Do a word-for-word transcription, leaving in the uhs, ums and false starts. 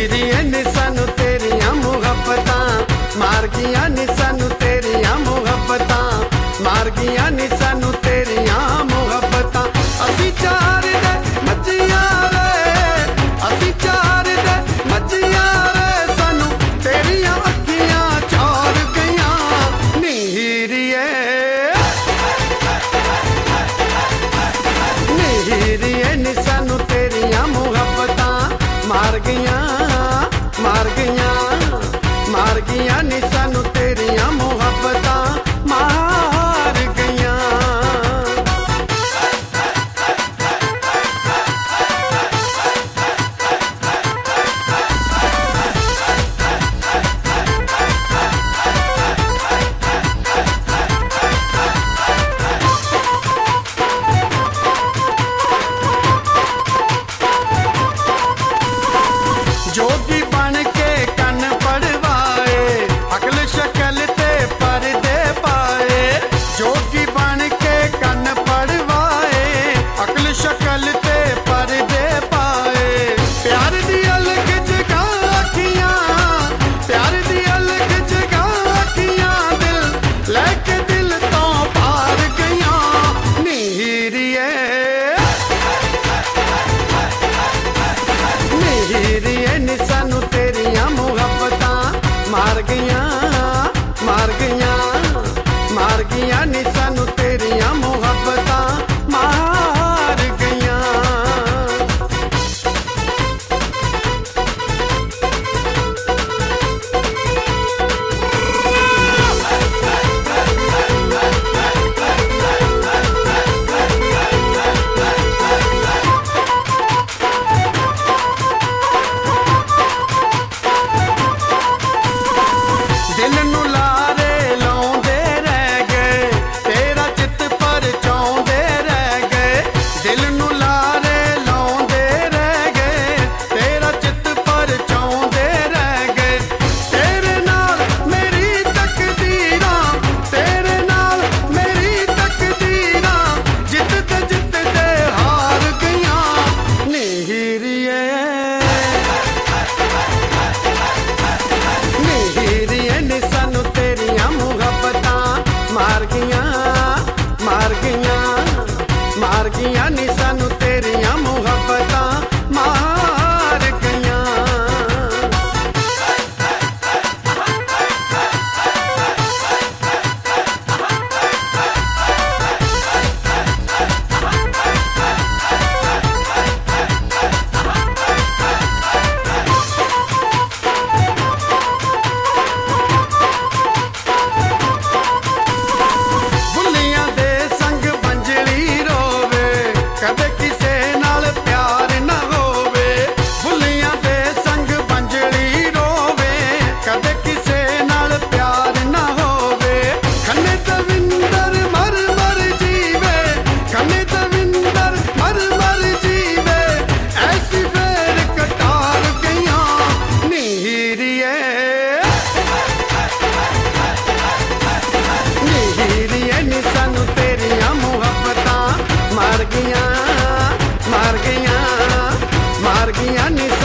ਹੀਰੀਏ ਨੀ ਸਾਨੂੰ ਤੇਰੀਆਂ ਮੁਹੱਬਤਾਂ ਮਾਰ ਗਈਆਂ ਨੀ ਸਾਨੂੰ ਤੇਰੀਆਂ ਮੁਹੱਬਤਾਂ ਮਾਰ ਗਈਆਂ ਨੀ ਸਾਨੂੰ ਤੇਰੀਆਂ ਮੁਹੱਬਤਾਂ ਅਸੀਂ ਚਾਰ ਦੇ ਮੱਝੀਆਂ ਵੇ ਅਸੀਂ ਚਾਰ ਦੇ ਮੱਝੀਆਂ ਵੇ ਸਾਨੂੰ ਤੇਰੀਆਂ ਅੱਖੀਆਂ ਚਾਰ ਗਈਆਂ ਨੀ ਹੀਰੀਏ ਨੀ ਹੀਰੀਏ ਨੀ ਸਾਨੂੰ ਤੇਰੀਆਂ ਮੁਹੱਬਤਾਂ ਮਾਰ ਗਈਆਂ ਮਾਰ ਗਈਆਂ ਮਾਰ ਗਈਆਂ ਨੀ ਸਾਨੂੰ ਤੇਰੀਆਂ ਮੁਹੱਬਤਾਂ ਮਾਰ ਗਈਆਂ जोगी बन के कन पड़वाए अकल शक्ल ते पर्दे पाए जोगी बन के कन पड़वाए अकल शक्ल ते पर्दे पाए प्यार दी अलग जगह अखियां प्यार दी अलग जगह अखियां दिल लेके दिल तो पार गईयां नी हीरीए नी हीरीए नी सानू तेरियां मुहब्बतां मार गईयां मार गईयां मार गईयां नी सानू तेरियां मुहब्बतां मार गईयां दिल नू लारे लाउंदे रह गए तेरा चित परचाउंदे रह गए दिल नू लारे लाउंदे रह गए तेरा चित परचाउंदे रह गए तेरे नाल मेरी तकदीरां तेरे नाल मेरी तकदीरां जितते जितते हार गईयां नी हीरीए नी हीरीए नी सानू तेरियां मुहब्बतां मार गईयां मार गईयां मार गईयां नी सानू तेरियां मुहब्बतां मार गईयां बुलियां दे संग बंजली रोवे कदे किसे नाल प्यार न होवे बुलियां दे संग बंजली रोवे कदे किसे नाल प्यार न होवे खन्ने दविंदर मर मर जीवे खन्ने दविंदर मर मर जीवे ऐसी फेर कटार गईयां नी हीरीए नी हीरीए नी सानू तेरियां मुहब्बतां मार गईयां मार गईयां मार गईयां नी